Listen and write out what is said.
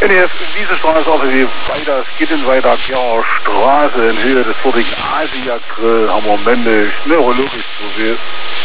NEF Wiesestraße, APW weiter, Skittenweiter, Gerauer Straße in Höhe des vorigen Asia-Grill haben wir männlich neurologisch probiert.